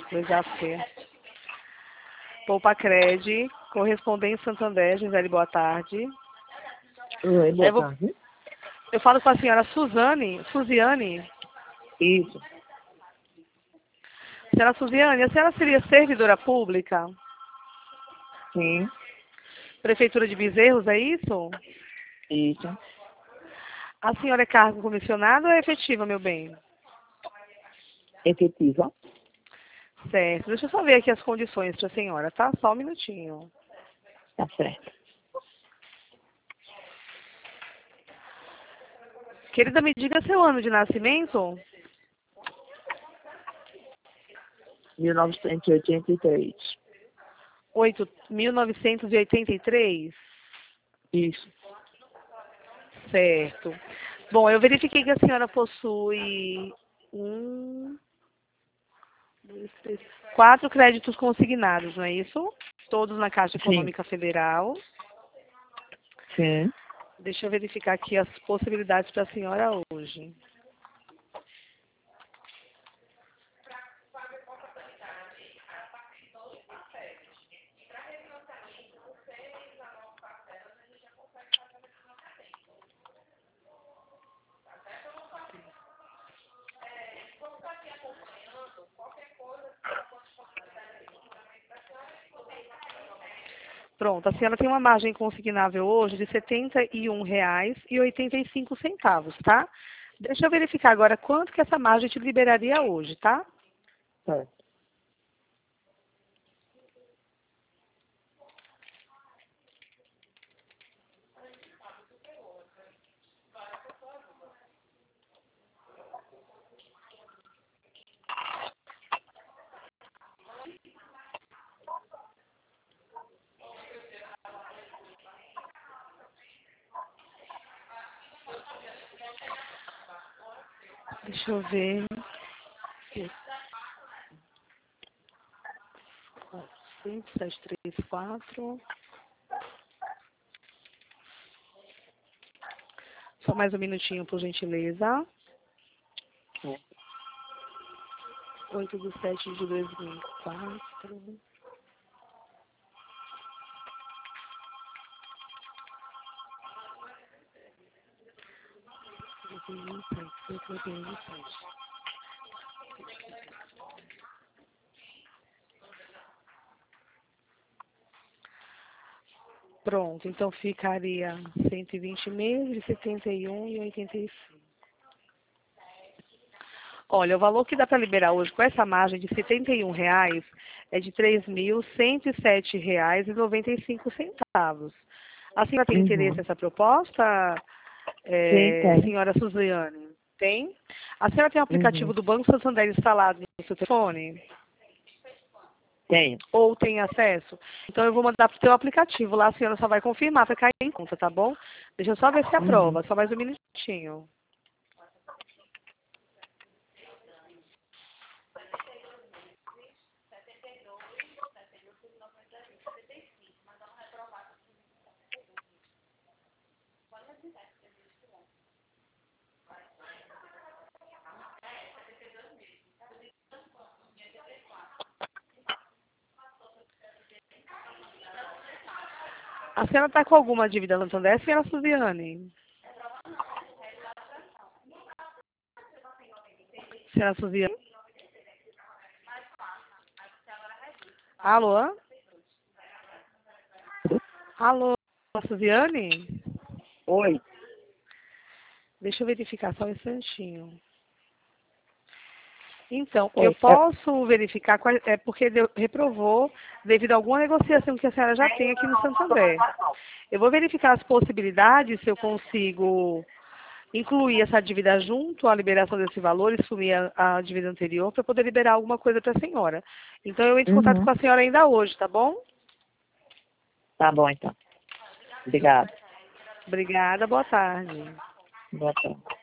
Legal C. Poupa-Cred, correspondente Santander, Gisele, boa tarde. Oi, boa tarde. Eu falo com a senhora Suziane. Isso. Senhora Suziane, a senhora seria servidora pública? Sim. Prefeitura de Bezerros, é isso? Isso. A senhora é cargo comissionado ou é efetiva, meu bem? Efetiva. Certo. Deixa eu só ver aqui as condições para a senhora, tá? Só um minutinho. Tá certo. Querida, me diga seu ano de nascimento? 1983. 1983? Isso. Certo. Bom, eu verifiquei que a senhora possui 4 créditos consignados, não é isso? Todos na Caixa Sim. Econômica Federal. Sim. Deixa eu verificar aqui as possibilidades para a senhora hoje. Pronto, a senhora tem uma margem consignável hoje de R$ 71,85, tá? Deixa eu verificar agora quanto que essa margem te liberaria hoje, tá? Certo. Deixa eu ver. 5, 7, 3, 4. Só mais um minutinho, por gentileza. 8/7/2004. Pronto, então ficaria 120 meses de 71,85. Olha, o valor que dá para liberar hoje com essa margem de R$ 71 é de R$ 3.107,95. A senhora tem interesse nessa proposta, Sim, tem. senhora Suziane? Tem? A senhora tem o aplicativo do Banco Santander instalado no seu telefone? Tenho. Ou tem acesso? Então eu vou mandar para o seu aplicativo. Lá a senhora só vai confirmar para cair em conta, tá bom? Deixa eu só ver se aprova. Só mais um minutinho. A senhora está com alguma dívida no Santander, senhora Suziane? Senhora Suziane? Alô? Alô, Suziane? Oi. Deixa eu verificar só um instantinho. Então, eu Oi. posso verificar, porque reprovou devido a alguma negociação que a senhora já tem aqui no Santander. Eu vou verificar as possibilidades, se eu consigo incluir essa dívida junto à liberação desse valor e sumir a dívida anterior para poder liberar alguma coisa para a senhora. Então, eu entro em contato com a senhora ainda hoje, tá bom? Tá bom, então. Obrigada. Obrigada, boa tarde. Boa tarde.